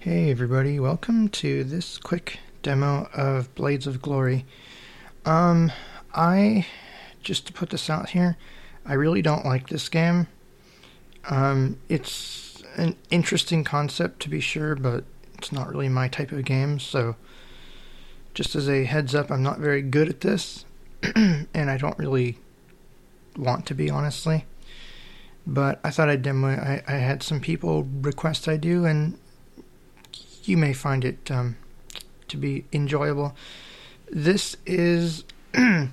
Hey everybody, welcome to this quick demo of Blades of Glory. Just to put this out here, I really don't like this game. It's an interesting concept to be sure, but it's not really my type of game, so just as a heads up, I'm not very good at this, and I don't really want to be, honestly. But I thought I'd demo it. I had some people request I do, and you may find it to be enjoyable. This is an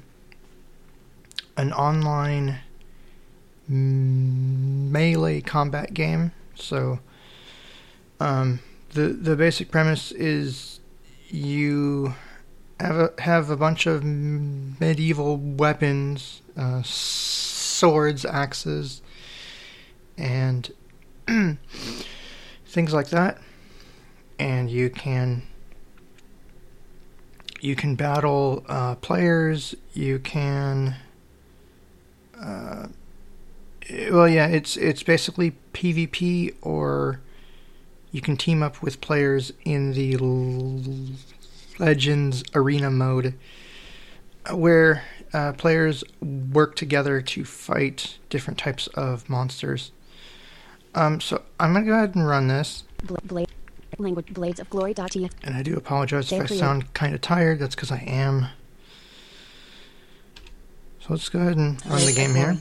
online melee combat game. So the basic premise is you have a bunch of medieval weapons, swords, axes, and things like that. And you can battle players. You can it's basically PvP, or you can team up with players in the Legends Arena mode, where players work together to fight different types of monsters. So I'm gonna go ahead and run this. Language Blades of Glory.tf. And I do apologize if I sound kind of tired. That's because I am. So let's go ahead and run the game here.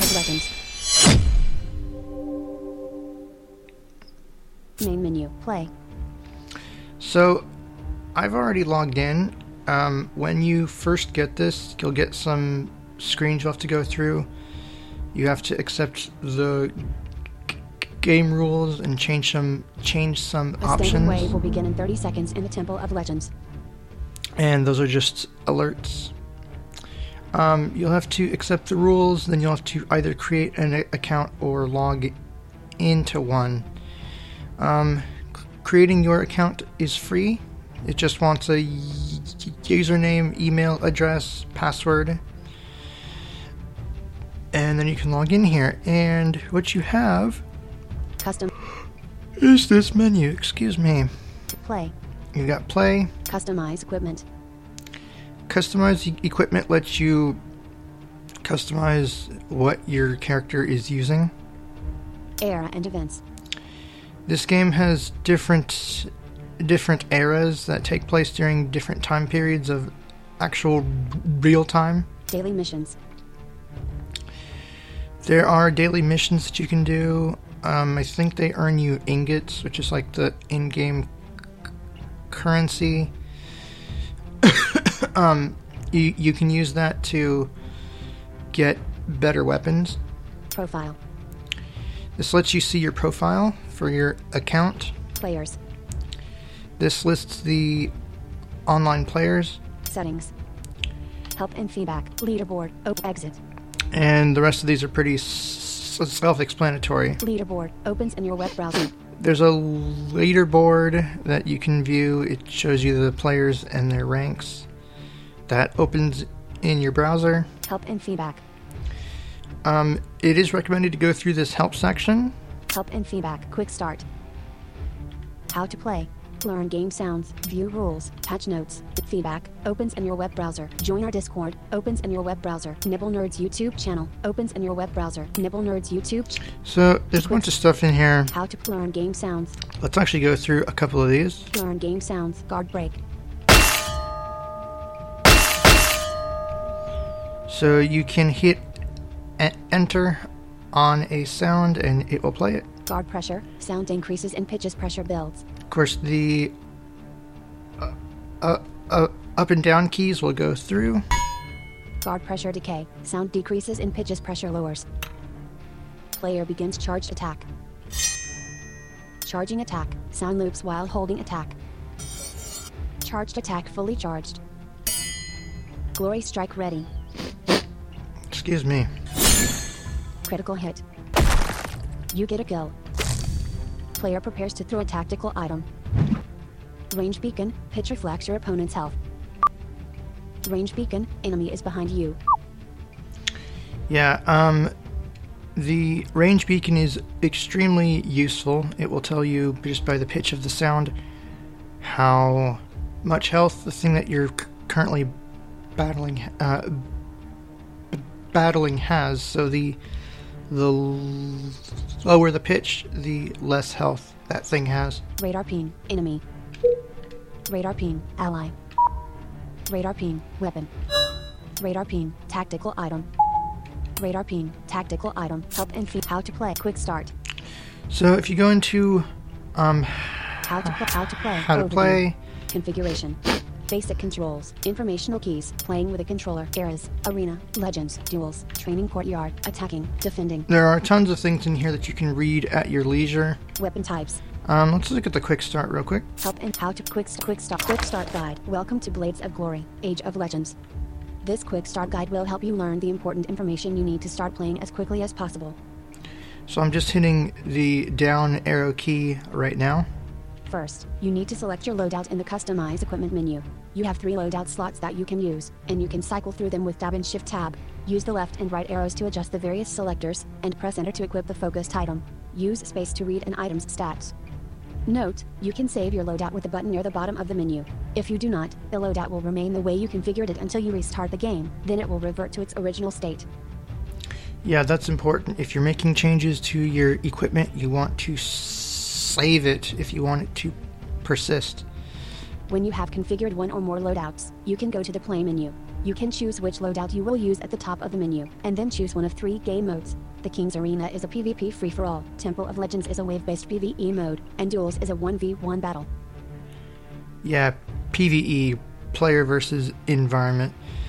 Main menu. Play. So I've already logged in. When you first get this, you'll get some screens you'll have to go through. You have to accept the game rules and change some options. The wave will begin in 30 seconds in the Temple of Legends. And those are just alerts. You'll have to accept the rules, then you'll have to either create an account or log into one. Creating your account is free. It just wants a username, email address, password. And then you can log in here. And what you have Custom is this menu. Excuse me. Play. You've got play. Customize equipment. Customize equipment lets you customize what your character is using. Era and events. This game has different eras that take place during different time periods of actual real time. Daily missions. There are daily missions that you can do. I think they earn you ingots, which is like the in-game currency. You can use that to get better weapons. Profile. This lets you see your profile for your account. Players. This lists the online players. Settings. Help and feedback. Leaderboard. Exit. And the rest of these are pretty self-explanatory. Leaderboard opens in your web browser. There's a leaderboard that you can view. It shows you the players and their ranks. That opens in your browser. Help and feedback. It is recommended to go through this help section. Help and feedback. Quick start. How to play. Learn game sounds. View rules. Patch notes. Feedback opens in your web browser. Join our Discord opens in your web browser. Nibble Nerds YouTube channel opens in your web browser. Nibble Nerds YouTube. So there's a bunch of stuff in here. How to learn game sounds. Let's actually go through a couple of these. Learn game sounds. Guard break. So you can hit enter on a sound and it will play it. Guard pressure. Sound increases and pitches pressure builds. Of course, the up and down keys will go through. Guard pressure decay. Sound decreases and pitches pressure lowers. Player begins charged attack. Charging attack. Sound loops while holding attack. Charged attack fully charged. Glory strike ready. Excuse me. Critical hit. You get a kill. Player prepares to throw a tactical item. Range beacon, pitch reflects your opponent's health. Range beacon, enemy is behind you. Yeah, The range beacon is extremely useful. It will tell you just by the pitch of the sound how much health the thing that you're currently battling has. So the lower the pitch, the less health that thing has. Radar ping, enemy. Radar ping, ally. Radar ping, weapon. Radar ping, tactical item. Radar ping, tactical item. Help and feed. How to play. Quick start. So if you go into How to play. how to Overview. play, Configuration. Basic controls. Informational keys. Playing with a controller. Eras. Arena. Legends. Duels. Training courtyard. Attacking. Defending. there are tons of things in here that you can read at your leisure. Weapon types. Let's look at the quick start real quick. Help and how to quick start guide. Welcome to Blades of Glory, Age of Legends. This quick start guide will help you learn the important information you need to start playing as quickly as possible. So I'm just hitting the down arrow key right now. First, you need to select your loadout in the Customize Equipment menu. You have 3 loadout slots that you can use, and you can cycle through them with Tab and Shift Tab. Use the left and right arrows to adjust the various selectors, and press Enter to equip the focused item. Use space to read an item's stats. Note, you can save your loadout with the button near the bottom of the menu. If you do not, the loadout will remain the way you configured it until you restart the game, then it will revert to its original state. Yeah, that's important. If you're making changes to your equipment, you want to save it if you want it to persist. When you have configured one or more loadouts, you can go to the Play menu. You can choose which loadout you will use at the top of the menu, and then choose one of 3 game modes. The King's Arena is a PvP free-for-all, Temple of Legends is a wave-based PvE mode, and Duels is a 1v1 battle. Yeah, PvE, player versus environment.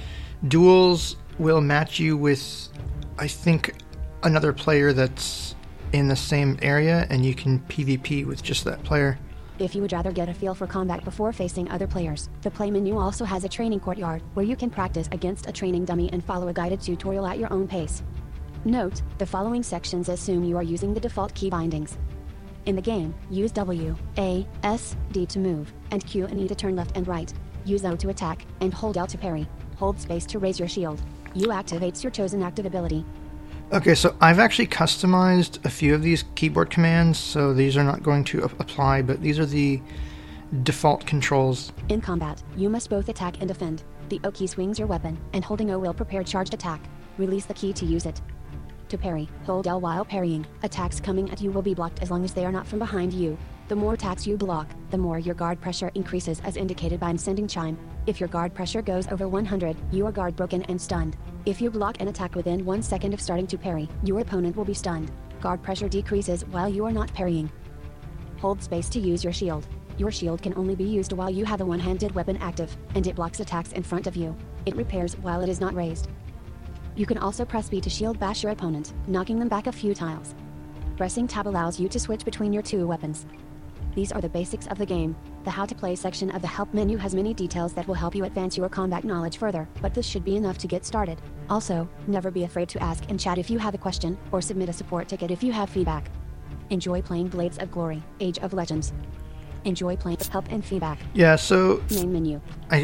Duels will match you with, I think, another player that's in the same area, and you can PvP with just that player. If you would rather get a feel for combat before facing other players, the Play menu also has a training courtyard, where you can practice against a training dummy and follow a guided tutorial at your own pace. Note, the following sections assume you are using the default key bindings. In the game, use W, A, S, D to move, and Q and E to turn left and right. Use O to attack, and hold L to parry. Hold space to raise your shield. U activates your chosen active ability. Okay, so I've actually customized a few of these keyboard commands, so these are not going to apply, but these are the default controls. In combat, you must both attack and defend. The O key swings your weapon, and holding O will prepare charged attack. Release the key to use it. To parry, hold L while parrying. Attacks coming at you will be blocked as long as they are not from behind you. The more attacks you block, the more your guard pressure increases as indicated by an ascending chime. If your guard pressure goes over 100, you are guard broken and stunned. If you block an attack within 1 second of starting to parry, your opponent will be stunned. Guard pressure decreases while you are not parrying. Hold space to use your shield. Your shield can only be used while you have a one-handed weapon active, and it blocks attacks in front of you. It repairs while it is not raised. You can also press B to shield bash your opponent, knocking them back a few tiles. Pressing Tab allows you to switch between your 2 weapons. These are the basics of the game. The How to Play section of the Help menu has many details that will help you advance your combat knowledge further, but this should be enough to get started. Also, never be afraid to ask in chat if you have a question, or submit a support ticket if you have feedback. Enjoy playing Blades of Glory, Age of Legends. Enjoy playing Help and Feedback. Yeah, so Main menu.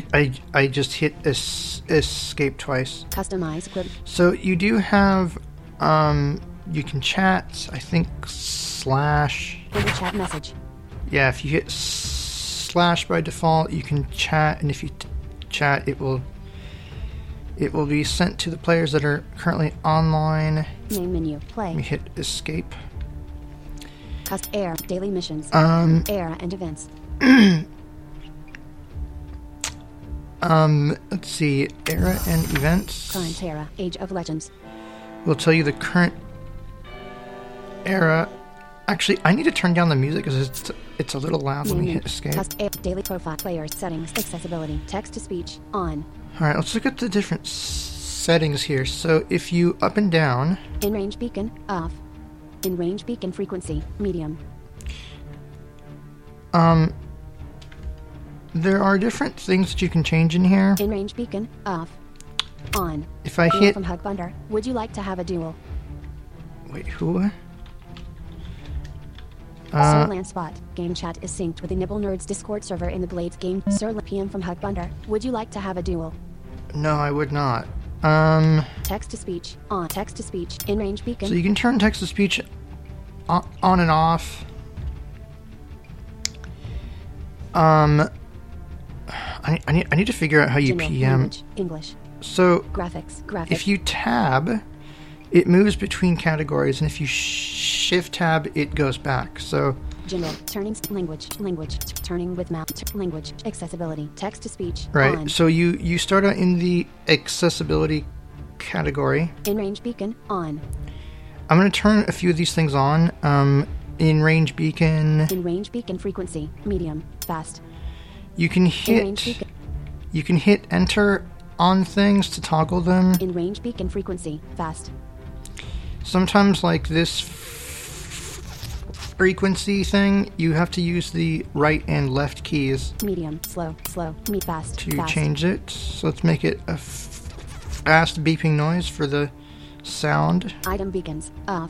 I just hit escape twice. Customize equipment. So you do have, you can chat, I think, slash. In the chat message. Yeah, if you hit slash by default, you can chat, and if you chat, it will be sent to the players that are currently online. Main menu. Play. Let me hit escape. Air. Daily missions. Era and events. Let's see. Era and events. Current era. Age of Legends. We'll tell you the current era. Actually, I need to turn down the music because it's a little loud when we hit escape. Daily profile. Players. Settings. Accessibility. Text to speech. On. Alright, let's look at the different settings here. So if you up and down. In range beacon. Off. In range beacon frequency. Medium. There are different things that you can change in here. In range beacon. Off. On. If I hit. From Hug Bunder. Would you like to have a duel? Wait, who? Sir Landspot. Game chat is synced with the Nibble Nerds Discord server in the Blades game. Sir PM from Hug Bunder. Would you like to have a duel? No, I would not. Text to speech on. Text to speech in range beacon. So you can turn text to speech on and off. I need to figure out how you General PM. language, English. So Graphics. if you tab, it moves between categories, and if you shift tab, it goes back. So General. Turning language. Turning with mouse. Language. Accessibility. Text to speech. right. On. So you start out in the accessibility category. In range beacon. On. I'm going to turn a few of these things on. In range beacon, In range beacon frequency. Medium. Fast. you can In range hit beacon. enter on things to toggle them. In range beacon frequency. Fast. Sometimes, like this frequency thing, you have to use the right and left keys Medium. Slow. Fast. to Fast. change it. So let's make it a fast beeping noise for the sound. Item beacons. Off.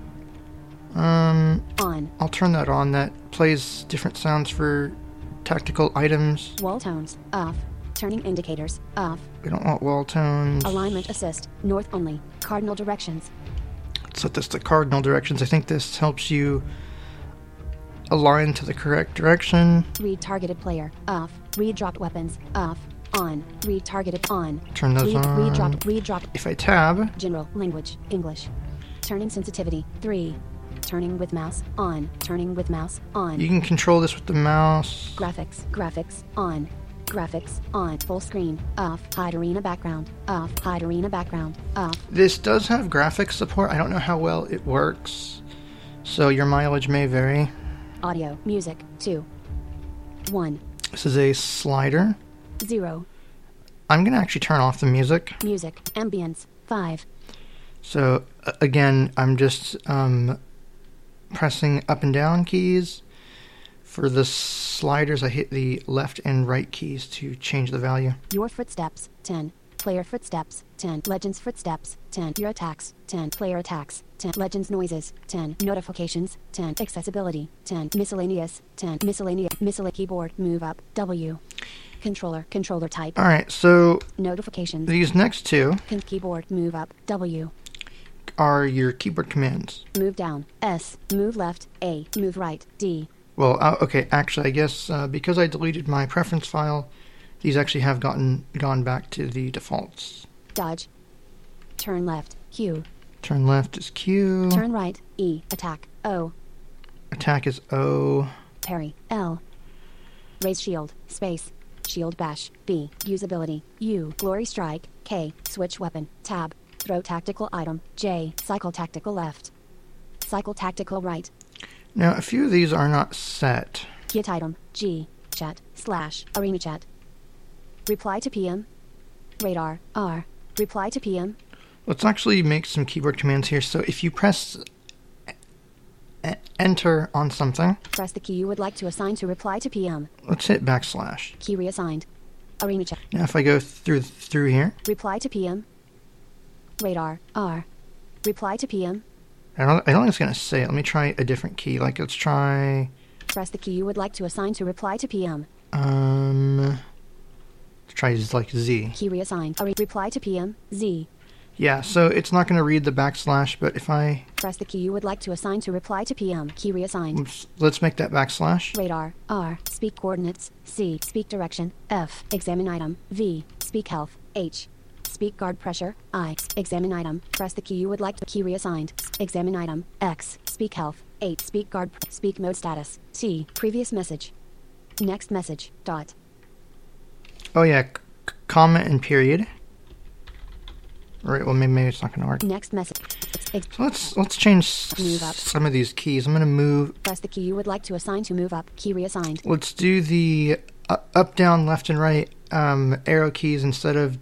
Um, On. I'll turn that on. That plays different sounds for tactical items. Wall tones. Off. Turning indicators. Off. We don't want wall tones. Alignment assist. North only. Cardinal directions. Set this to cardinal directions. I think this helps you align to the correct direction. Read targeted player. Off. Read dropped weapons. Off. On. Read targeted. On. Turn those on. Read dropped. If I tab, General language. English. Turning sensitivity. 3. Turning with mouse. On. Turning with mouse. On. you can control this with the mouse. Graphics. On. Graphics. On. Full screen. Off. Hide arena background. Off. Hide arena background. Off. This does have graphics support. I don't know how well it works, so your mileage may vary. Audio. Music. 2. 1. This is a slider. 0. I'm going to actually turn off the music. Music. Ambience. 5. So, again, I'm just pressing up and down keys. For the sliders, I hit the left and right keys to change the value. Your footsteps. 10. Player footsteps. 10. Legends footsteps. 10. Your attacks. 10. Player attacks. 10. Legends noises. 10. Notifications. 10. Accessibility. 10. Miscellaneous. 10. Miscellaneous keyboard. Move up. W. Controller type. Alright, so Notifications. these next two Keyboard. Move up. W. are your keyboard commands. Move down. S. Move left. A. Move right. D. Well, okay, actually, I guess because I deleted my preference file, these actually have gone back to the defaults. Dodge. Turn left. Q. Turn left is Q. Turn right. E. Attack. O. Attack is O. Parry. L. Raise shield. Space. Shield bash. B. Usability. U. Glory strike. K. Switch weapon. Tab. Throw tactical item. J. Cycle tactical left. Cycle tactical right. Now, a few of these are not set. Kit item. G. Chat. / arena chat. Reply to PM. Radar. R. Reply to PM. Let's actually make some keyboard commands here. So if you press enter on something, Press the key you would like to assign to reply to PM. let's hit \. Key reassigned. Arena chat. Now if I go through here, Reply to PM. Radar. R. Reply to PM. I don't think it's going to say it. Let me try a different key. Like, let's try, Press the key you would like to assign to reply to PM. let's try like Z. Key reassigned. Reply to PM. Z. Yeah, so it's not going to read the \, but if I, Press the key you would like to assign to reply to PM. Key reassigned. oops, let's make that \. Radar. R. Speak coordinates. C. Speak direction. F. Examine item. V. Speak health. H. Speak guard pressure. I. Examine item. Press the key you would like to. Key reassigned. Examine item. X. Speak health. 8. Speak guard. Speak mode status. T. Previous message. Next message. Dot. Oh yeah, comma and period. Right, well maybe it's not going to work. Next message. So let's change Move up. some of these keys. I'm going to move. Press the key you would like to assign to move up. Key reassigned. Let's do the up, down, left, and right arrow keys instead of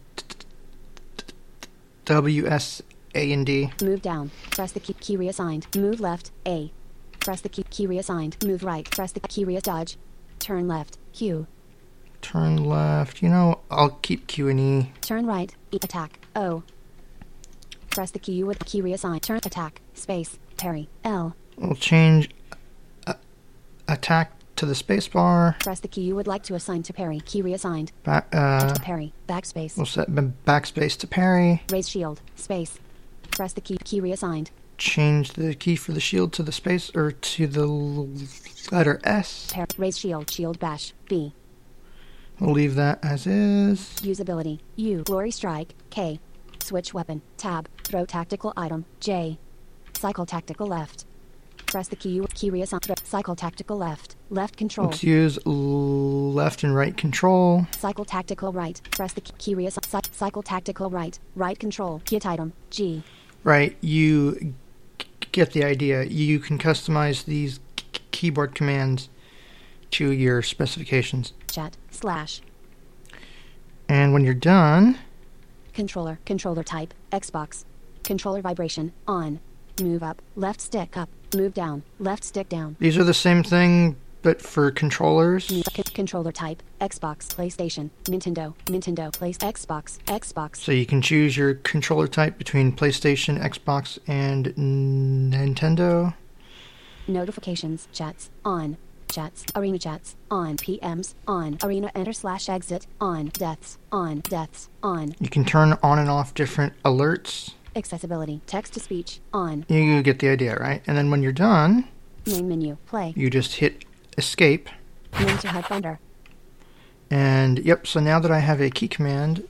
W, S, A, and D. Move down. Press the key reassigned. Move left. A. Press the key reassigned. Move right. Press the key dodge. Turn left. Q. Turn left. You know, I'll keep Q and E. Turn right. E. Attack. O. Press the key you would. Key reassign. Turn attack. Space. Parry. L. We'll change attack to the spacebar. Press the key you would like to assign to parry. Key reassigned. Parry. Backspace. We'll set backspace to parry. Raise shield. Space. Press the key. Key reassigned. Change the key for the shield to the space or to the letter S. Raise shield. Shield bash. B. We'll leave that as is. Usability. U. Glory strike. K. Switch weapon. Tab. Throw tactical item. J. Cycle tactical left. Press the key. Key reassign. Cycle tactical left. Left control. Let's use left and right control. Cycle tactical right. Press the key reassign. Cycle tactical right. Right control. Hit item. G. Right. You get the idea. You can customize these keyboard commands to your specifications. Chat. Slash. And when you're done, Controller. Controller type. Xbox. Controller vibration. On. Move up. Left stick up. Move down. Left stick down. these are the same thing, but for controllers. Controller type. Xbox. PlayStation. Nintendo. Nintendo. Xbox. Xbox. So you can choose your controller type between PlayStation, Xbox, and Nintendo. Notifications. Chats. On. Chats. Arena chats. On. PMs. On. Arena enter / exit. On. Deaths. On. Deaths. On. You can turn on and off different alerts. Accessibility. Text to speech. On. You get the idea, right? And then when you're done, Main menu. Play. you just hit escape. Name to HUD Thunder. And yep, so now that I have a key command,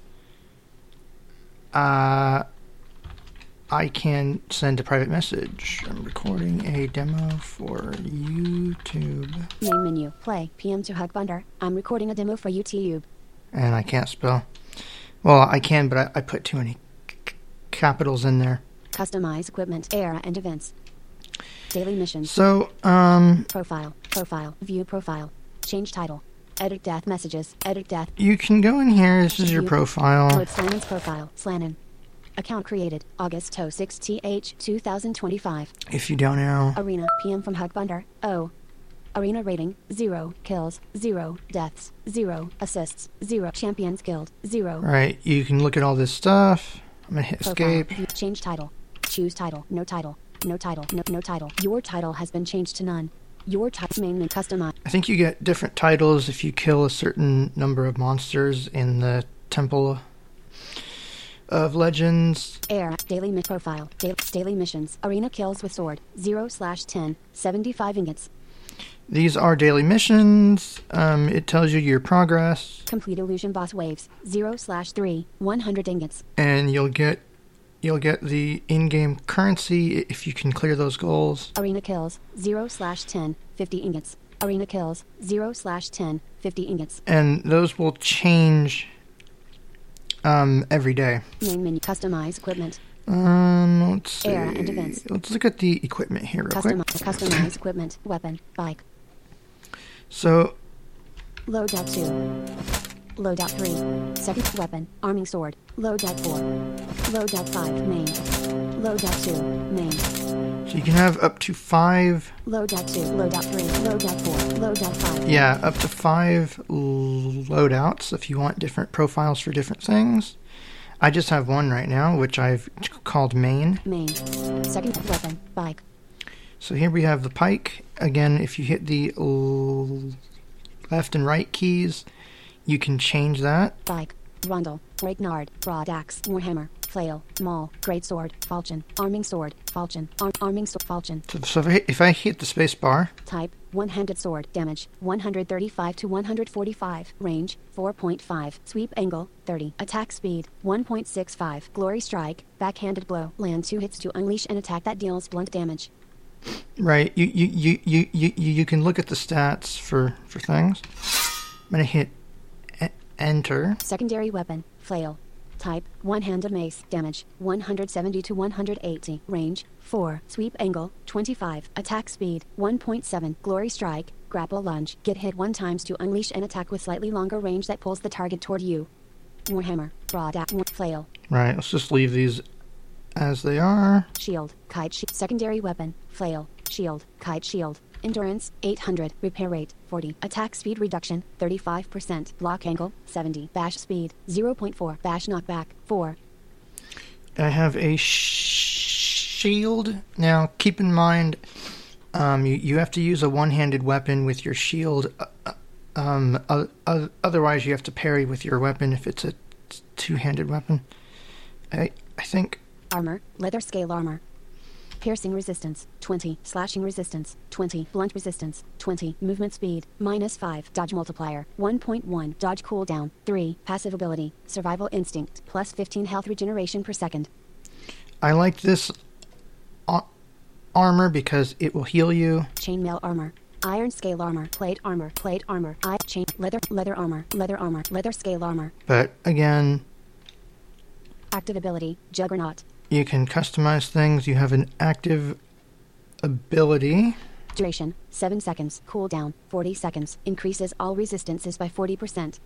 I can send a private message. I'm recording a demo for YouTube. Main menu. Play. PM to HUD Thunder. I'm recording a demo for YouTube. And I can't spell. Well, I can, but I put too many capitals in there. Customize equipment. Era and events. Daily missions. So, Profile. Profile. View profile. Change title. Edit death messages. Edit death. you can go in here. This is your profile. Load Slannon's profile. Slannon. Account created. August 6 th 2025. If you don't know. Arena. PM from Hug Thunder. O. Arena rating. 0. Kills. 0. Deaths. 0. Assists. 0. Champions Guild. 0. Right, you can look at all this stuff. I'm going to hit Profile. escape. Change title. Choose title. No title. No title. No title. Your title has been changed to none. Your title mainly customized. I think you get different titles if you kill a certain number of monsters in the Temple of Legends. Air. Daily profile. Daily missions. Arena kills with sword. 0/10. 75 ingots. These are daily missions. It tells you your progress, Complete illusion boss waves. 0/3. 100 ingots. and you'll get the in-game currency if you can clear those goals. Arena kills. 0/10. 50 ingots. Arena kills. 0/10. 50 ingots. And those will change every day. Main menu. Customize equipment. Let's see. Era and events. Let's look at the equipment here real quick. Customize equipment. Weapon. Bike. So Loadout 2. Loadout 3. Second weapon. Arming sword. Loadout 4. Loadout 5. Main. Loadout 2. Main. you can have up to 5. Loadout 2. Loadout 3. Loadout 4. Loadout 5. Yeah, up to 5 loadouts if you want different profiles for different things. I just have one right now, which I've called main. Main. Second weapon. Bike. So here we have the pike. Again, if you hit the left and right keys, you can change that. Bike. Rundle. Ragnard. Broad axe. Warhammer. Flail. Maul. Greatsword. Falchion. Arming sword. Falchion. Arming sword. Falchion. So if I hit the space bar, Type. One-handed sword. Damage. 135 to 145. Range. 4.5. Sweep angle. 30. Attack speed. 1.65. Glory strike. Backhanded blow. Land 2 hits to unleash an attack that deals blunt damage. right, you can look at the stats for things. I'm going to hit enter. Secondary weapon. Flail. Type. One-handed mace. Damage. 170 to 180. Range. 4. Sweep angle. 25. Attack speed. 1.7. Glory strike. Grapple lunge. Get hit 1 times to unleash an attack with slightly longer range that pulls the target toward you. Warhammer. Broad axe. Flail. Right, let's just leave these as they are. Shield. Kite shield. Secondary weapon. Flail. Shield. Kite shield. Endurance. 800. Repair rate. 40. Attack speed reduction. 35%. Block angle. 70. Bash speed. 0.4. Bash knockback. 4. I have a shield. Now, keep in mind, You have to use a one-handed weapon with your shield. Otherwise, you have to parry with your weapon if it's a two-handed weapon. I think. Armor, leather scale armor. Piercing resistance, 20. Slashing resistance, 20. Blunt resistance, 20. Movement speed, -5. Dodge multiplier, 1.1. Dodge cooldown, 3. Passive ability, survival instinct, plus 15 health regeneration per second. I like this armor because it will heal you. Chainmail armor. Iron scale armor, plate armor, chain, leather armor, leather scale armor. But again, Active ability, Juggernaut. you can customize things. You have an active ability. Duration, 7 seconds. Cooldown, 40 seconds. Increases all resistances by 40%.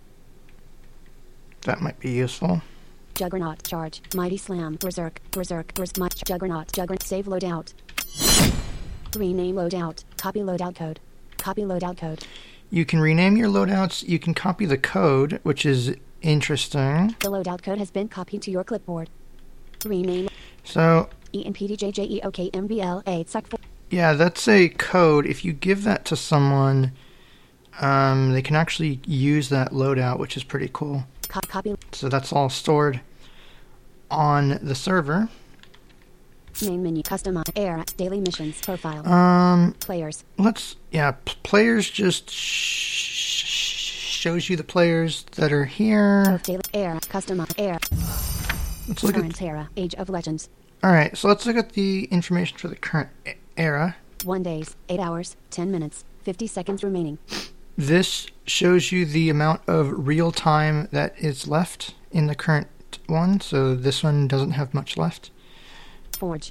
That might be useful. Juggernaut, charge, mighty slam, berserk, juggernaut, save loadout. Rename loadout, copy loadout code. You can rename your loadouts. You can copy the code, which is interesting. The loadout code has been copied to your clipboard. Rename So, ENPDJJEOKMBL8 SUC4. yeah, that's a code. If you give that to someone, they can actually use that loadout, which is pretty cool. Copy. So that's all stored on the server. Main menu, customize, era, daily missions, profile, players. Players just shows you the players that are here. Of daily, era, customize, era. Let's look Current era, Age of Legends. Alright, so let's look at the information for the current era. 1 days, 8 hours, 10 minutes, 50 seconds remaining. This shows you the amount of real time that is left in the current one, so this one doesn't have much left. Forge,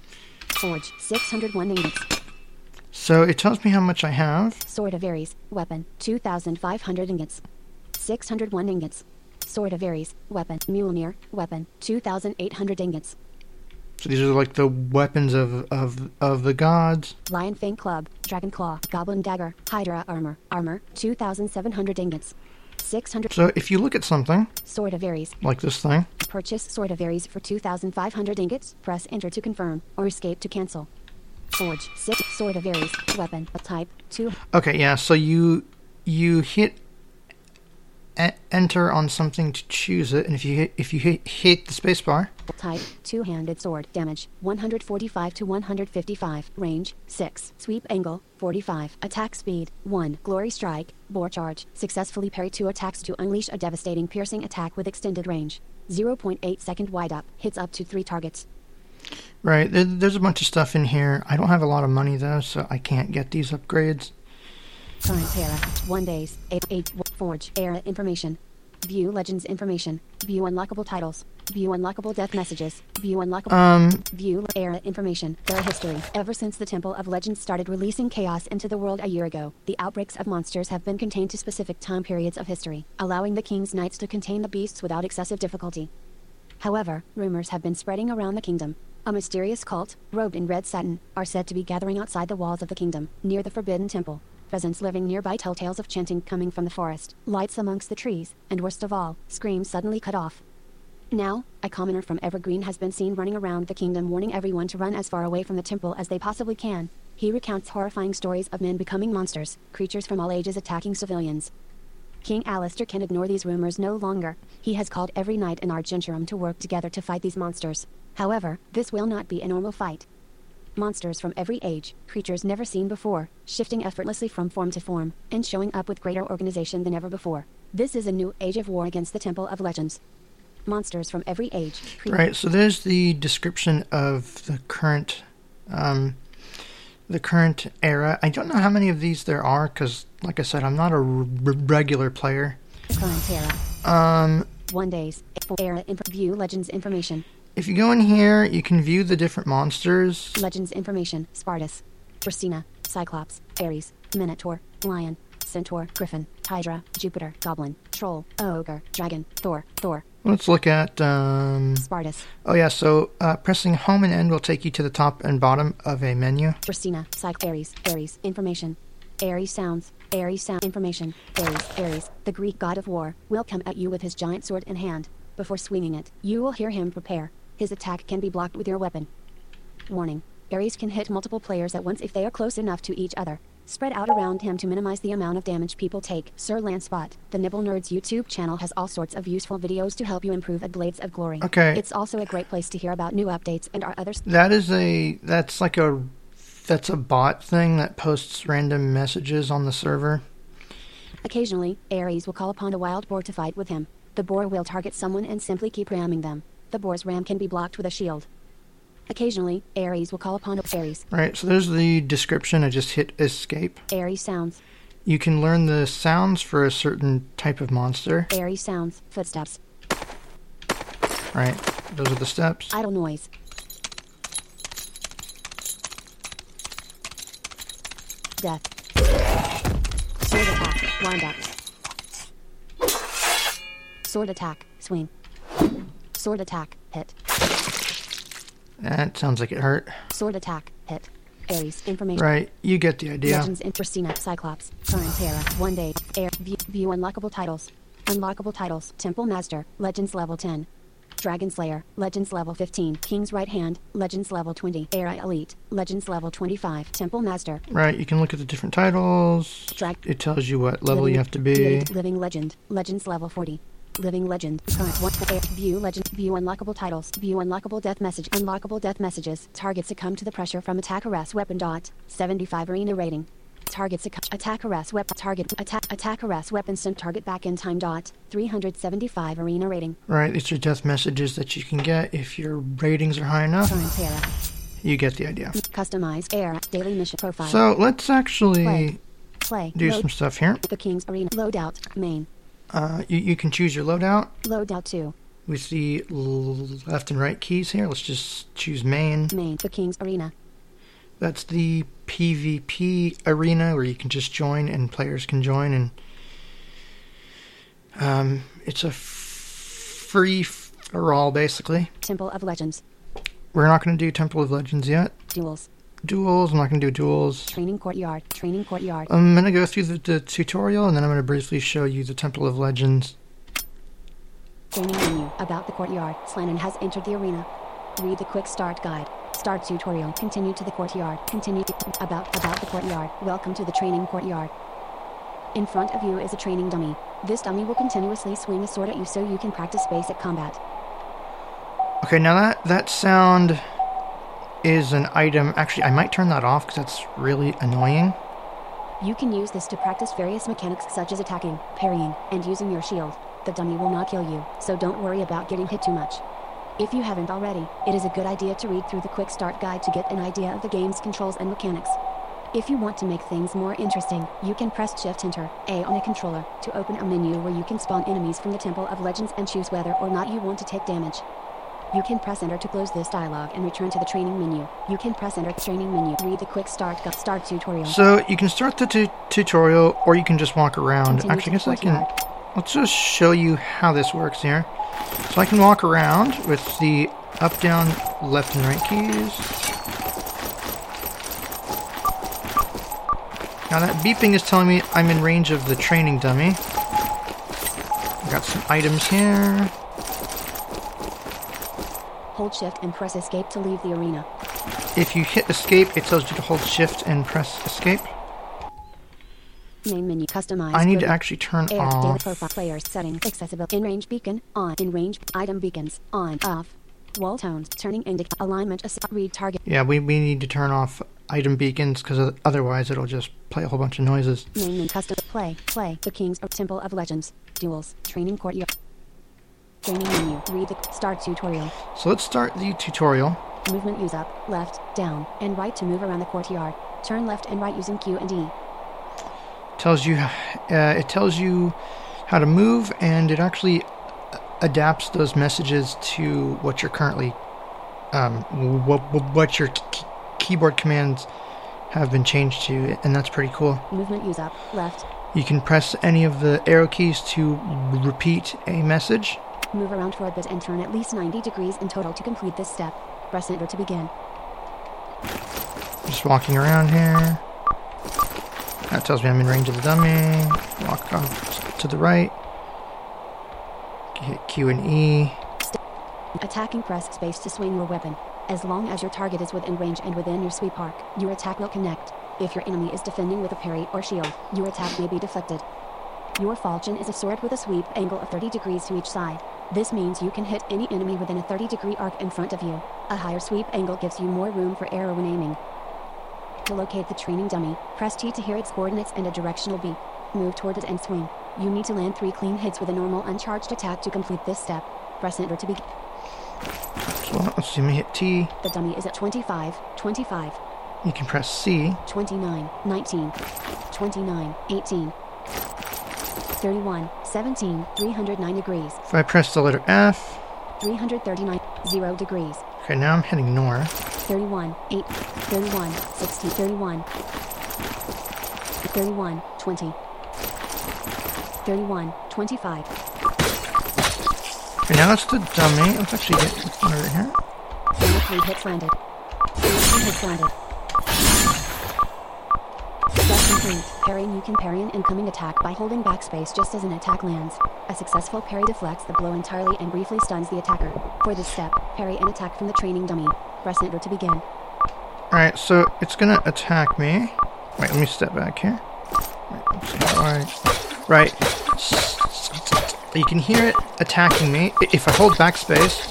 601 ingots. So it tells me how much I have. Sword of Ares, weapon, 2,500 ingots. 601 ingots. Sword of Ares, weapon, Mjolnir, weapon, 2,800 ingots. So these are like the weapons of the gods. Lion Fang Club, Dragon Claw, Goblin Dagger, Hydra Armor, 2,700 ingots. 600. So if you look at something, Sword of Ares, like this thing, purchase Sword of Ares for 2,500 ingots, press enter to confirm, or escape to cancel. Forge, 6, Sword of Ares, weapon, type, 2. okay, yeah, so you hit enter on something to choose it, and if you hit the spacebar. Type, two-handed sword, damage, 145 to 155, range, 6, sweep angle, 45, attack speed, 1, glory strike, bore charge, successfully parry 2 attacks to unleash a devastating piercing attack with extended range, 0.8 second wide up, hits up to 3 targets. Right, there's a bunch of stuff in here. I don't have a lot of money though, so I can't get these upgrades. Current era, 1 days, 8, Forge, era information. View Legends information. View unlockable titles. View unlockable death messages. View unlockable... View era information. Their history. Ever since the Temple of Legends started releasing chaos into the world a year ago, the outbreaks of monsters have been contained to specific time periods of history, allowing the King's Knights to contain the beasts without excessive difficulty. However, rumors have been spreading around the kingdom. A mysterious cult, robed in red satin, are said to be gathering outside the walls of the kingdom, near the Forbidden Temple. Peasants living nearby tell tales of chanting coming from the forest, lights amongst the trees, and worst of all, screams suddenly cut off. Now, a commoner from Evergreen has been seen running around the kingdom warning everyone to run as far away from the temple as they possibly can. He recounts horrifying stories of men becoming monsters, creatures from all ages attacking civilians. King Alistair can ignore these rumors no longer. He has called every knight in Argenturum to work together to fight these monsters. However, this will not be a normal fight. Monsters from every age, creatures never seen before, shifting effortlessly from form to form, and showing up with greater organization than ever before. This is a new age of war against the Temple of Legends. Monsters from every age. Right, so there's the description of the current era. I don't know how many of these there are, because, like I said, I'm not a regular player. Current era. 1 days. Era. View Legends information. If you go in here, you can view the different monsters. Legends information. Spartus, Pristina, Cyclops, Ares, Minotaur, Lion, Centaur, Griffin, Hydra, Jupiter, Goblin, Troll, Ogre, Dragon, Thor. Let's look at... Spartus. Oh yeah, so pressing home and end will take you to the top and bottom of a menu. Pristina, Ares, information. Ares sound information. Ares, the Greek god of war, will come at you with his giant sword in hand. Before swinging it, you will hear him prepare. His attack can be blocked with your weapon. Warning. Ares can hit multiple players at once if they are close enough to each other. Spread out around him to minimize the amount of damage people take. Sir Lancelot, the Nibble Nerds YouTube channel has all sorts of useful videos to help you improve at Blades of Glory. Okay. It's also a great place to hear about new updates and our other... That's a bot thing that posts random messages on the server. Occasionally, Ares will call upon a wild boar to fight with him. The boar will target someone and simply keep ramming them. The boar's ram can be blocked with a shield. Occasionally, Ares will call upon Ares. Right, so there's the description. I just hit escape. Ares sounds. You can learn the sounds for a certain type of monster. Ares sounds. Footsteps. Right, those are the steps. Idle noise. Death. Sword attack. Wind up. Sword attack. Swing. Sword attack. Hit. That sounds like it hurt. Sword attack. Hit. Ares. Information. Right, you get the idea. Legends in Pristina. Cyclops. Current era. 1 day. Air. View unlockable titles. Unlockable titles. Temple Master. Legends level 10. Dragon Slayer. Legends level 15. King's Right Hand. Legends level 20. Era Elite. Legends level 25. Temple Master. Right, you can look at the different titles. It tells you what level you have to be. Living Legend. Legends level 40. Living Legend. Current 1. View Legend. View unlockable titles. View unlockable death message. Unlockable death messages. Targets succumb to the pressure from attack harass weapon. 75 arena rating. Target attack harass weapon. Target attack harass weapon. Sent target back in time. 375 arena rating. Right, these are death messages that you can get if your ratings are high enough. Current era. You get the idea. Customize era. Daily mission profile. So let's actually Play. do some stuff here. The King's Arena. Loadout. Main. You can choose your loadout. Loadout 2. With the left and right keys here. Let's just choose main. Main. The King's Arena. That's the PvP arena where you can just join and players can join, and it's a free for all basically. Temple of Legends. We're not going to do Temple of Legends yet. Duels. I'm not going to do duels. Training Courtyard. Training Courtyard. I'm going to go through the tutorial and then I'm going to briefly show you the Temple of Legends. Training menu. About the courtyard. Slannon has entered the arena. Read the quick start guide. Start tutorial. Continue to the courtyard. Continue about the courtyard. Welcome to the training courtyard. In front of you is a training dummy. This dummy will continuously swing a sword at you so you can practice basic combat. Okay, now that sound is an item. Actually, I might turn that off because that's really annoying. You can use this to practice various mechanics such as attacking, parrying, and using your shield. The dummy will not kill you, so don't worry about getting hit too much. If you haven't already, it is a good idea to read through the quick start guide to get an idea of the game's controls and mechanics. If you want to make things more interesting, you can press Shift-Enter A on a controller to open a menu where you can spawn enemies from the Temple of Legends and choose whether or not you want to take damage. You can press Enter to close this dialog and return to the training menu. You can press Enter training menu. Read the quick start tutorial. So you can start the tutorial or you can just walk around. Actually, I guess I can... Let's just show you how this works here. So I can walk around with the up, down, left, and right keys. Now that beeping is telling me I'm in range of the training dummy. I got some items here. Hold Shift and press Escape to leave the arena. If you hit Escape, it tells you to hold Shift and press Escape. Main menu. Customize. I need to actually turn off. Daily profile. Players. Settings. Accessibility. In-range beacon. On. In-range. Item beacons. On. Off. Wall tones. Turning indicator. Alignment. Read target. Yeah, we need to turn off item beacons because otherwise it'll just play a whole bunch of noises. Main menu. Custom. Play. The King's Temple of Legends. Duels. Training Courtyard. Training menu. Read the start tutorial. So let's start the tutorial. Movement. Use up, left, down, and right to move around the courtyard. Turn left and right using Q and E. It tells you how to move, and it actually adapts those messages to what you're currently, what your keyboard commands have been changed to, and that's pretty cool. Movement. Use up, left. You can press any of the arrow keys to repeat a message. Move around for a bit and turn at least 90 degrees in total to complete this step. Press Enter to begin. Just walking around here. That tells me I'm in range of the dummy. Walk off to the right. Hit Q and E. Attacking. Press space to swing your weapon. As long as your target is within range and within your sweep arc, your attack will connect. If your enemy is defending with a parry or shield, your attack may be deflected. Your falchion is a sword with a sweep angle of 30 degrees to each side. This means you can hit any enemy within a 30-degree arc in front of you. A higher sweep angle gives you more room for error when aiming. To locate the training dummy, press T to hear its coordinates and a directional beep. Move toward it and swing. You need to land 3 clean hits with a normal uncharged attack to complete this step. Press Enter to begin. So let's see me hit T. The dummy is at 25, 25, You can press C. 29, 19, 29, 18, 31, 17, 309 degrees, If I press the letter F. 339, 0 degrees, Okay, now I'm heading north. 31, 8, 31, 60, 31, 31, 20, 31, 25, Okay, now it's the dummy. Let's actually get in front of it here. 3 hits landed, 3 hits landed. Step complete. Parrying. You can parry an incoming attack by holding backspace just as an attack lands. A successful parry deflects the blow entirely and briefly stuns the attacker. For this step, parry an attack from the training dummy. Press Enter to begin. Alright, so it's gonna attack me. Wait, let me step back here. Right. You can hear it attacking me. If I hold backspace,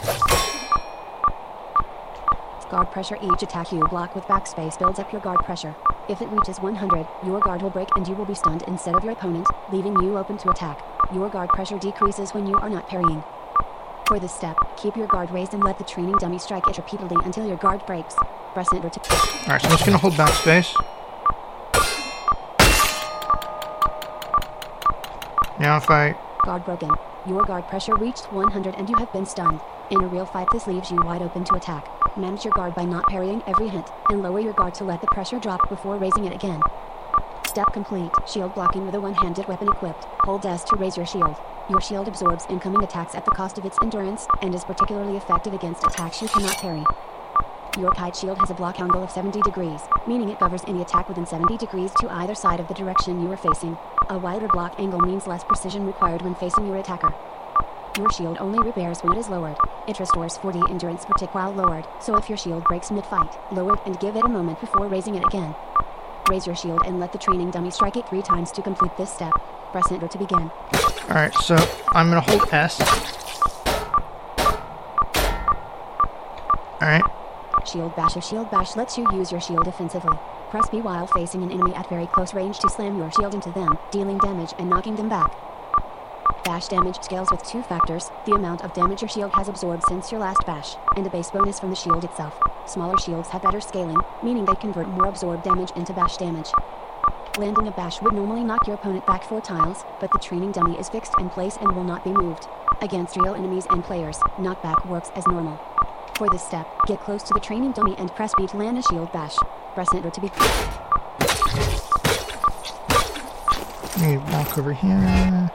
Guard pressure. Each attack you block with backspace builds up your guard pressure. If it reaches 100, your guard will break and you will be stunned instead of your opponent, leaving you open to attack. Your guard pressure decreases when you are not parrying. For this step, keep your guard raised and let the training dummy strike it repeatedly until your guard breaks. Press Enter to... alright, so I'm just gonna hold backspace. Now if I... Guard broken. Your guard pressure reached 100 and you have been stunned. In a real fight, this leaves you wide open to attack. Manage your guard by not parrying every hit, and lower your guard to let the pressure drop before raising it again. Step complete. Shield blocking with a one-handed weapon equipped. Hold S to raise your shield. Your shield absorbs incoming attacks at the cost of its endurance, and is particularly effective against attacks you cannot parry. Your kite shield has a block angle of 70 degrees, meaning it covers any attack within 70 degrees to either side of the direction you are facing. A wider block angle means less precision required when facing your attacker. Your shield only repairs when it is lowered. It restores 40 endurance per tick while lowered, so if your shield breaks mid-fight, lower it and give it a moment before raising it again. Raise your shield and let the training dummy strike it 3 times to complete this step. Press Enter to begin. alright, so I'm gonna hold S. Alright, Shield bash. A shield bash lets you use your shield offensively. Press B while facing an enemy at very close range to slam your shield into them, dealing damage and knocking them back. Bash damage scales with 2 factors, the amount of damage your shield has absorbed since your last bash, and a base bonus from the shield itself. Smaller shields have better scaling, meaning they convert more absorbed damage into bash damage. Landing a bash would normally knock your opponent back 4 tiles, but the training dummy is fixed in place and will not be moved. Against real enemies and players, knockback works as normal. For this step, get close to the training dummy and press B to land a shield bash. Press Enter to be... let me walk over here.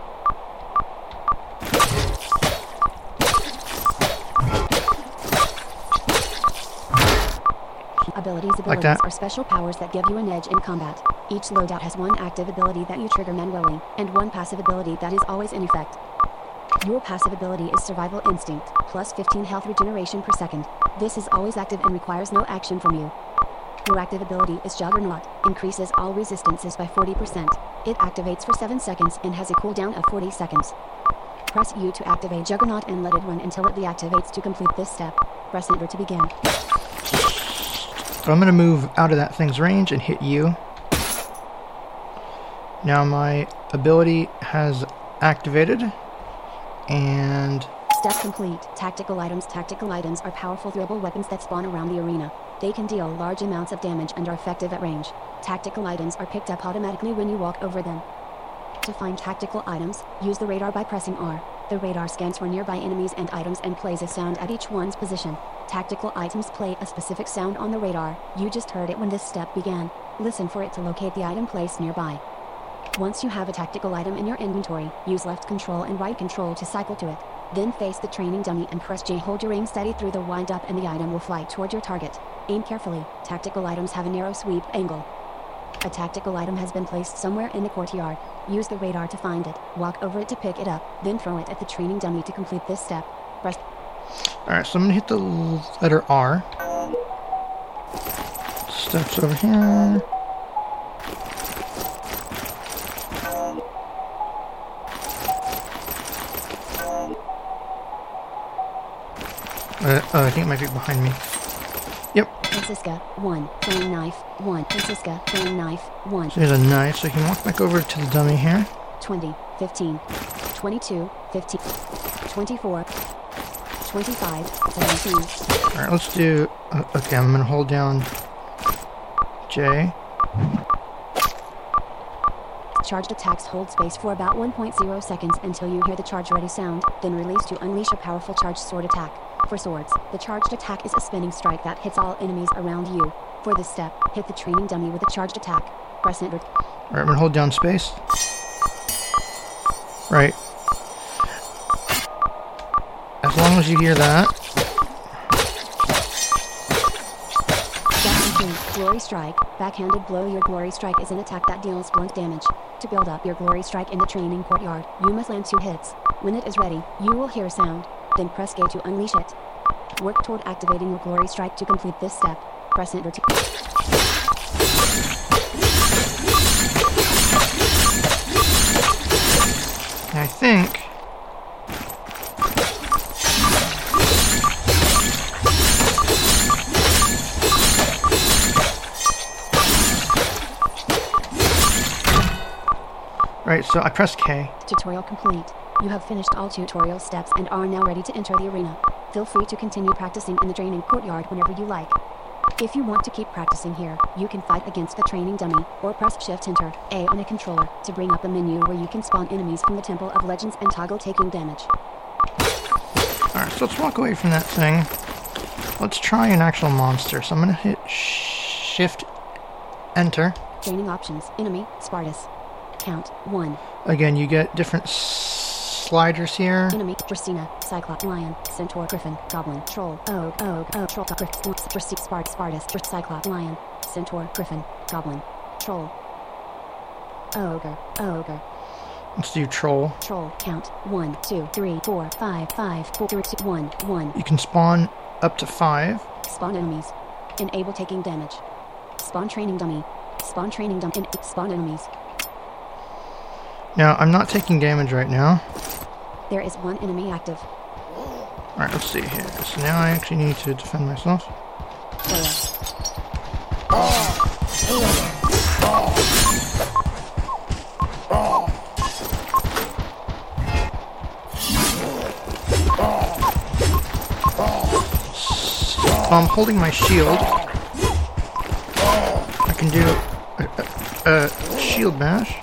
Abilities Like that. are special powers that give you an edge in combat. Each loadout has 1 active ability that you trigger manually, and 1 passive ability that is always in effect. Your passive ability is Survival Instinct, plus 15 health regeneration per second. This is always active and requires no action from you. Your active ability is Juggernaut, increases all resistances by 40%. It activates for 7 seconds and has a cooldown of 40 seconds. Press U to activate Juggernaut and let it run until it deactivates to complete this step. Press Enter to begin. So I'm gonna move out of that thing's range and hit U. Now my ability has activated, and Step complete. Tactical items. Tactical items are powerful throwable weapons that spawn around the arena. They can deal large amounts of damage and are effective at range. Tactical items are picked up automatically when you walk over them. To find tactical items, use the radar by pressing R. The radar scans for nearby enemies and items and plays a sound at each one's position. Tactical items play a specific sound on the radar. You just heard it when this step began. Listen for it to locate the item placed nearby. Once you have a tactical item in your inventory, use left control and right control to cycle to it. Then face the training dummy and press J. Hold your aim steady through the wind up and the item will fly toward your target. Aim carefully. Tactical items have a narrow sweep angle. A tactical item has been placed somewhere in the courtyard. Use the radar to find it. Walk over it to pick it up, then throw it at the training dummy to complete this step. Press... Alright, so I'm gonna hit the letter R. Steps over here. I think it might be behind me. Yep. Francisca, 1. Throwing knife, 1. Francisca, throwing knife, 1. So there's a knife, so you can walk back over to the dummy here. 20, 15, 22, 15, 24, 25, 17. Alright, let's do... okay, I'm gonna hold down J. Charged attacks hold space for about 1.0 seconds until you hear the charge ready sound, then release to unleash a powerful charged sword attack. For swords, the charged attack is a spinning strike that hits all enemies around you. For this step, hit the training dummy with a charged attack. Press enter. Alright, I'm gonna hold down space. Right. As long as you hear that. Step 2, Glory Strike. Backhanded blow. Your Glory Strike is an attack that deals blunt damage. To build up your Glory Strike in the training courtyard, you must land 2 hits. When it is ready, you will hear a sound. Then press G to unleash it. Work toward activating your Glory Strike to complete this step. Press enter to... I think... Right, so I pressed K. Tutorial complete. You have finished all tutorial steps and are now ready to enter the arena. Feel free to continue practicing in the training courtyard whenever you like. If you want to keep practicing here, you can fight against the training dummy, or press Shift-Enter A on a controller to bring up a menu where you can spawn enemies from the Temple of Legends and toggle taking damage. Alright, so let's walk away from that thing. Let's try an actual monster. So I'm gonna hit Shift-Enter. Training options. Enemy, Spartus. Count, 1. Again, you get different sliders here. Enemy, Dracena, Cyclops, Lion, Centaur, Griffin, Goblin, Troll, Troll, Griffin, Spartus, Cyclops, Lion, Centaur, Griffin, Goblin, Troll, Ogre. Let's do Troll. Troll, count, 1, 2, 3, 4, 5, 5, 4, 3, 2, 1, 1. You can spawn up to 5. Spawn enemies. Enable taking damage. Spawn training dummy. Spawn training dummy. Spawn enemies. Now, I'm not taking damage right now. There is 1 enemy active. Alright, let's see here. So now I actually need to defend myself. So I'm holding my shield. I can do a shield bash.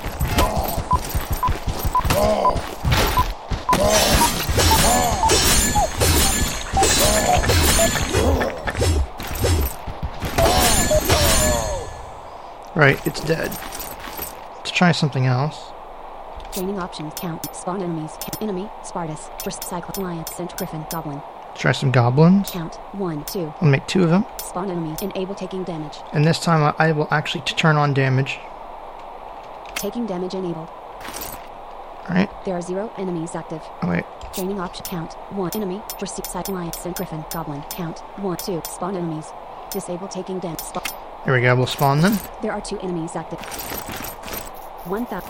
Right, it's dead. Let's try something else. Training options. Count. Spawn enemies. Enemy, Spartus, Cyclops, Lion, Centaur, Griffin, Goblin. Let's try some goblins. Count. 1, 2. I'll make 2 of them. Spawn enemies. Enable taking damage. And this time I will actually turn on damage. Taking damage enabled. Alright. There are 0 enemies active. Oh, wait. Training option. Count. 1 enemy. Cyclops, Lion, Centaur, Griffin, Goblin. Count. 1, 2. Spawn enemies. Disable taking damage. There we go, we'll spawn them. There are 2 enemies active. 1,000.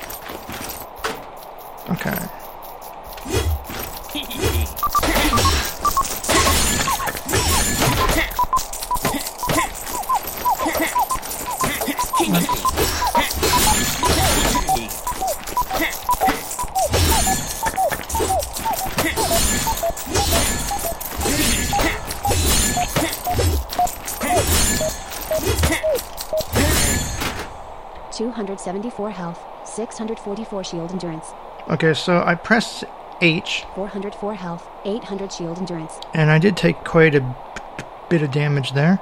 Okay. $274 health, 644 shield endurance. Okay, so I pressed H. 404 health, 800 shield endurance. And I did take quite a bit of damage there.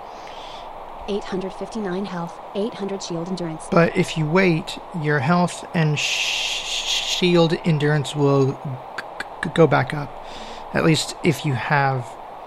859 health, 800 shield endurance. But if you wait, your health and shield endurance will go back up. At least if you have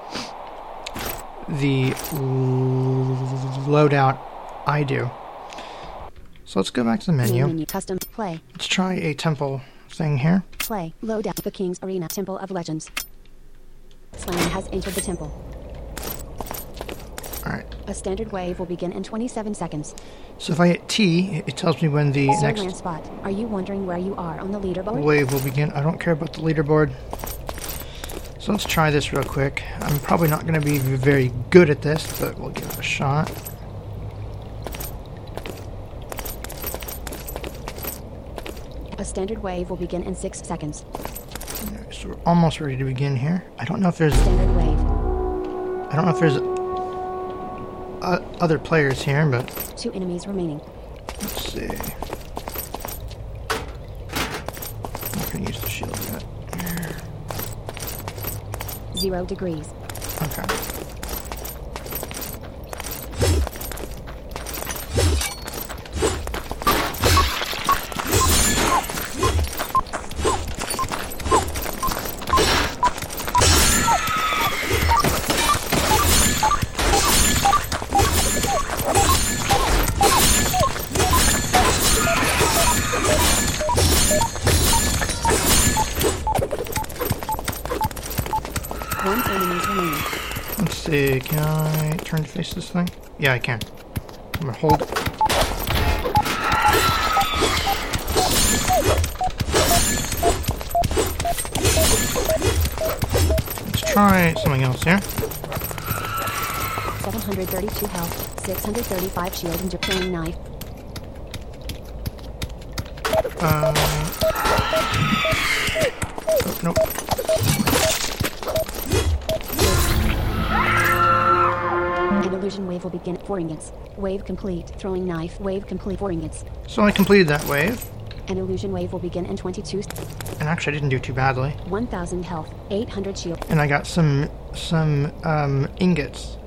the loadout I do. So let's go back to the menu. Custom play. Let's try a temple thing here. Play. Load out the King's Arena Temple of Legends. Slannon has entered the temple. Alright. A standard wave will begin in 27 seconds. So if I hit T, it tells me when the Sir next Landspot, are you wondering where you are on the leaderboard? wave will begin. I don't care about the leaderboard. So let's try this real quick. I'm probably not going to be very good at this, but we'll give it a shot. A standard wave will begin in 6 seconds. Alright, so we're almost ready to begin here. I don't know if there's other players here, but 2 enemies remaining. let's see. I'm not going to use the shield yet. 0 degrees. Okay. Let's see, can I turn to face this thing? Yeah, I can. I'm gonna hold it. Let's try something else here. 732 health, 635 shield and throwing knife. Oh, nope. An illusion wave will begin at 4 ingots. Wave complete. Throwing knife. Wave complete. 4 ingots. So I completed that wave, An illusion wave will begin in 22. and actually I didn't do too badly. 1000 health, 800 shield, And I got some ingots.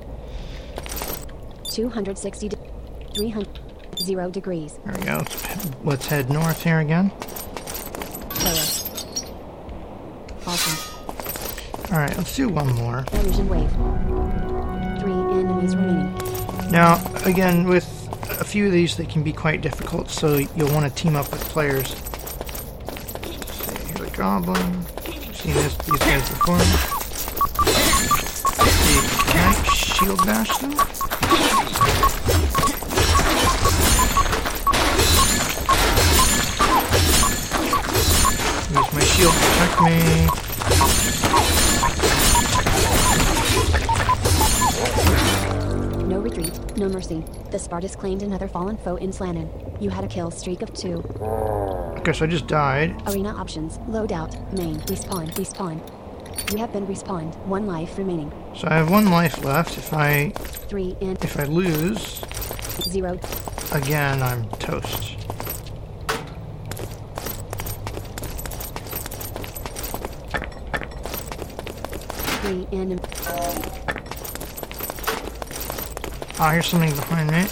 260, 300, 0 degrees. There we go. Let's head north here again. Player. Awesome. Alright, let's do one more. Illusion wave. 3 enemies remaining. Now, again, with a few of these, they can be quite difficult, so you'll want to team up with players. Let's see, here's a goblin. I've seen these guys before. Let's see, can I shield bash them? Use my shield to protect me. No retreat, no mercy. The Spartans claimed another fallen foe in Slannon. You had a kill streak of 2. Okay, so I just died. Arena options. Loadout. Main. Respawn. Respawn. You have been respawned. 1 life remaining. So I have 1 life left. If I 3 and lose, 0. again, I'm toast. And Ah, here's something behind me.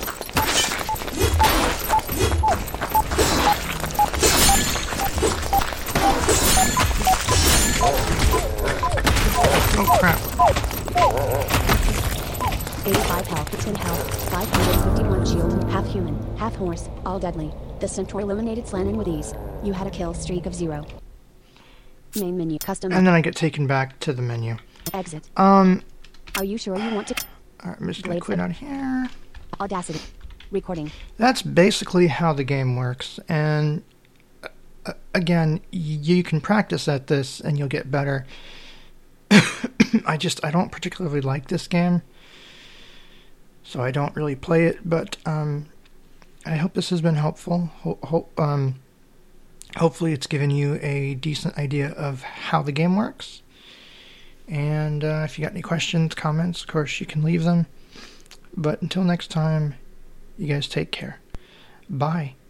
Oh crap. 85 health, 10 health, 551 shield, half human, half horse, all deadly. The Centaur eliminated Slannon with ease. You had a kill streak of 0. Main menu, custom, And then I get taken back to the menu. exit. Alright, Are you sure you want to? I'm just gonna Blade quit flip. out of here. Audacity. Recording. That's basically how the game works, and again, you can practice at this and you'll get better. I don't particularly like this game, so I don't really play it, but I hope this has been helpful. Hopefully it's given you a decent idea of how the game works. And if you got any questions, comments, of course you can leave them. But until next time, you guys take care. Bye.